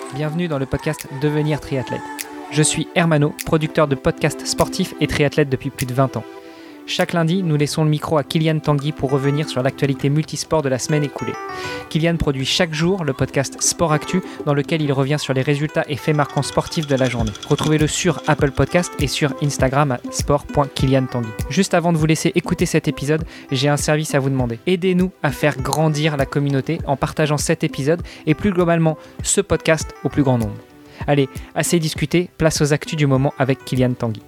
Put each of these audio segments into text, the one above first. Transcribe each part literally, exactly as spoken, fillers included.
bienvenue dans le podcast Devenir triathlète. Je suis Hermano, producteur de podcasts sportifs et triathlète depuis plus de vingt ans. Chaque lundi, nous laissons le micro à Kylian Tanguy pour revenir sur l'actualité multisport de la semaine écoulée. Kylian produit chaque jour le podcast Sport Actu, dans lequel il revient sur les résultats et faits marquants sportifs de la journée. Retrouvez-le sur Apple Podcast et sur Instagram à sport point kylian tanguy. Juste avant de vous laisser écouter cet épisode, j'ai un service à vous demander. Aidez-nous à faire grandir la communauté en partageant cet épisode et plus globalement ce podcast au plus grand nombre. Allez, assez discuté, place aux actus du moment avec Kylian Tanguy.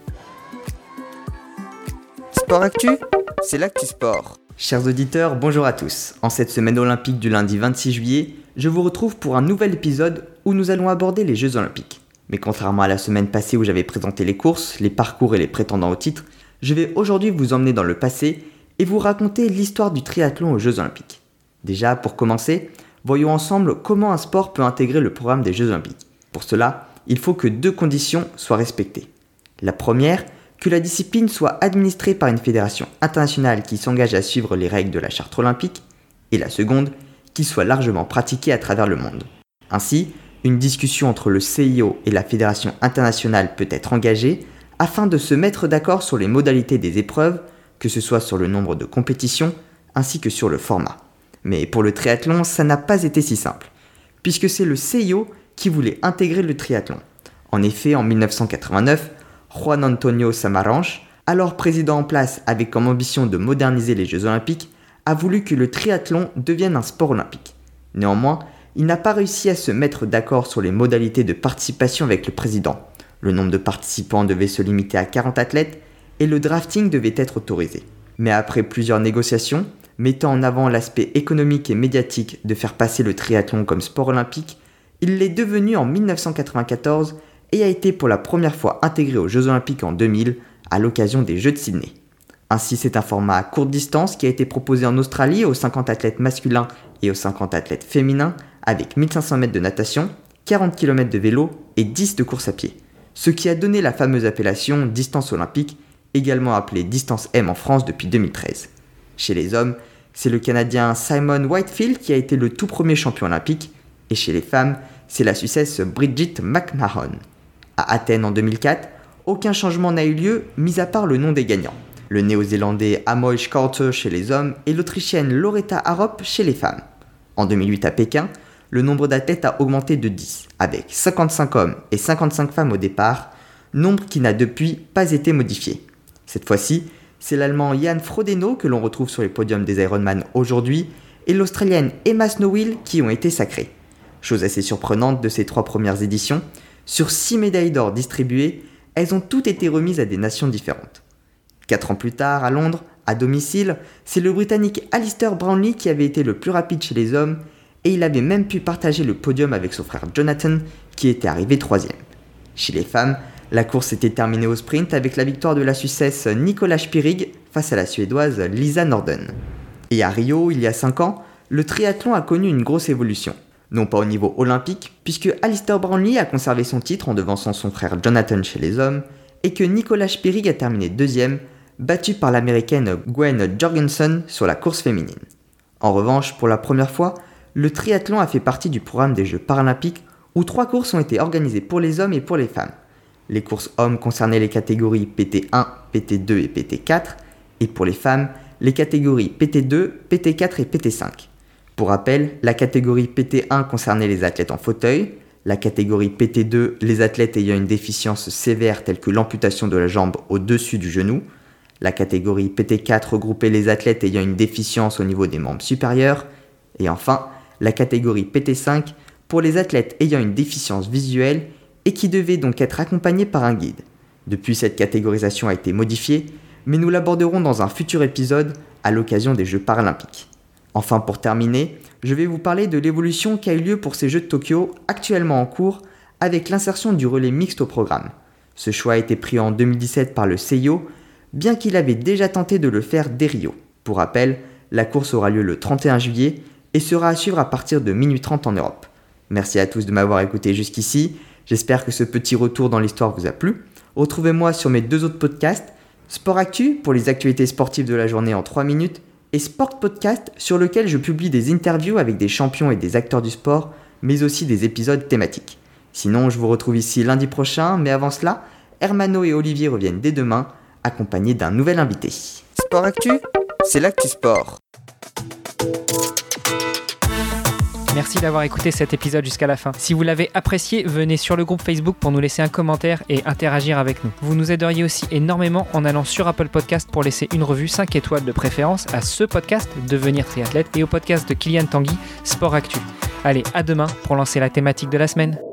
Sport Actu, c'est l'actu sport. Chers auditeurs, bonjour à tous. En cette semaine olympique du lundi vingt-six juillet, je vous retrouve pour un nouvel épisode où nous allons aborder les Jeux Olympiques. Mais contrairement à la semaine passée où j'avais présenté les courses, les parcours et les prétendants au titre, je vais aujourd'hui vous emmener dans le passé et vous raconter l'histoire du triathlon aux Jeux Olympiques. Déjà, pour commencer, voyons ensemble comment un sport peut intégrer le programme des Jeux Olympiques. Pour cela, il faut que deux conditions soient respectées. La première, que la discipline soit administrée par une fédération internationale qui s'engage à suivre les règles de la charte olympique, et la seconde, qu'il soit largement pratiqué à travers le monde. Ainsi, une discussion entre le C I O et la fédération internationale peut être engagée afin de se mettre d'accord sur les modalités des épreuves, que ce soit sur le nombre de compétitions ainsi que sur le format. Mais pour le triathlon, ça n'a pas été si simple, puisque c'est le C I O qui voulait intégrer le triathlon. En effet, en dix-neuf cent quatre-vingt-neuf, Juan Antonio Samaranch, alors président en place avec comme ambition de moderniser les Jeux Olympiques, a voulu que le triathlon devienne un sport olympique. Néanmoins, il n'a pas réussi à se mettre d'accord sur les modalités de participation avec le président. Le nombre de participants devait se limiter à quarante athlètes et le drafting devait être autorisé. Mais après plusieurs négociations, mettant en avant l'aspect économique et médiatique de faire passer le triathlon comme sport olympique, il l'est devenu en dix-neuf cent quatre-vingt-quatorze et a été pour la première fois intégré aux Jeux Olympiques en deux mille à l'occasion des Jeux de Sydney. Ainsi, c'est un format à courte distance qui a été proposé en Australie aux cinquante athlètes masculins et aux cinquante athlètes féminins avec mille cinq cents mètres de natation, quarante kilomètres de vélo et dix de course à pied. Ce qui a donné la fameuse appellation distance olympique, également appelée distance M en France depuis deux mille treize. Chez les hommes, c'est le Canadien Simon Whitefield qui a été le tout premier champion olympique, et chez les femmes, c'est la Suissesse Brigitte McMahon. À Athènes en deux mille quatre, aucun changement n'a eu lieu, mis à part le nom des gagnants. Le néo-zélandais Amoy Carter chez les hommes et l'autrichienne Loretta Harrop chez les femmes. En deux mille huit à Pékin, le nombre d'athlètes a augmenté de dix, avec cinquante-cinq hommes et cinquante-cinq femmes au départ, nombre qui n'a depuis pas été modifié. Cette fois-ci, c'est l'Allemand Jan Frodeno que l'on retrouve sur les podiums des Ironman aujourd'hui et l'Australienne Emma Snowill qui ont été sacrées. Chose assez surprenante de ces trois premières éditions, sur six médailles d'or distribuées, elles ont toutes été remises à des nations différentes. Quatre ans plus tard, à Londres, à domicile, c'est le Britannique Alistair Brownlee qui avait été le plus rapide chez les hommes et il avait même pu partager le podium avec son frère Jonathan qui était arrivé troisième. Chez les femmes, la course était terminée au sprint avec la victoire de la Suissesse Nicola Spirig face à la Suédoise Lisa Norden. Et à Rio, il y a cinq ans, le triathlon a connu une grosse évolution. Non pas au niveau olympique, puisque Alistair Brownlee a conservé son titre en devançant son frère Jonathan chez les hommes, et que Nicola Spirig a terminé deuxième, battu par l'américaine Gwen Jorgensen sur la course féminine. En revanche, pour la première fois, le triathlon a fait partie du programme des Jeux paralympiques, où trois courses ont été organisées pour les hommes et pour les femmes. Les courses hommes concernaient les catégories P T un, P T deux et P T quatre, et pour les femmes, les catégories P T deux, P T quatre et P T cinq. Pour rappel, la catégorie P T un concernait les athlètes en fauteuil, la catégorie P T deux les athlètes ayant une déficience sévère telle que l'amputation de la jambe au-dessus du genou, la catégorie P T quatre regroupait les athlètes ayant une déficience au niveau des membres supérieurs, et enfin, la catégorie P T cinq pour les athlètes ayant une déficience visuelle et qui devaient donc être accompagnés par un guide. Depuis, cette catégorisation a été modifiée, mais nous l'aborderons dans un futur épisode à l'occasion des Jeux paralympiques. Enfin, pour terminer, je vais vous parler de l'évolution qui a eu lieu pour ces Jeux de Tokyo, actuellement en cours, avec l'insertion du relais mixte au programme. Ce choix a été pris en deux mille dix-sept par le C I O, bien qu'il avait déjà tenté de le faire dès Rio. Pour rappel, la course aura lieu le trente et un juillet et sera à suivre à partir de minuit trente en Europe. Merci à tous de m'avoir écouté jusqu'ici, j'espère que ce petit retour dans l'histoire vous a plu. Retrouvez-moi sur mes deux autres podcasts, Sport Actu pour les actualités sportives de la journée en trois minutes, et Sport Podcast sur lequel je publie des interviews avec des champions et des acteurs du sport, mais aussi des épisodes thématiques. Sinon, je vous retrouve ici lundi prochain, mais avant cela, Hermano et Olivier reviennent dès demain, accompagnés d'un nouvel invité. Sport Actu, c'est l'actu sport. Merci d'avoir écouté cet épisode jusqu'à la fin. Si vous l'avez apprécié, venez sur le groupe Facebook pour nous laisser un commentaire et interagir avec nous. Vous nous aideriez aussi énormément en allant sur Apple Podcast pour laisser une revue cinq étoiles de préférence à ce podcast Devenir triathlète et au podcast de Kylian Tanguy, Sport Actu. Allez, à demain pour lancer la thématique de la semaine.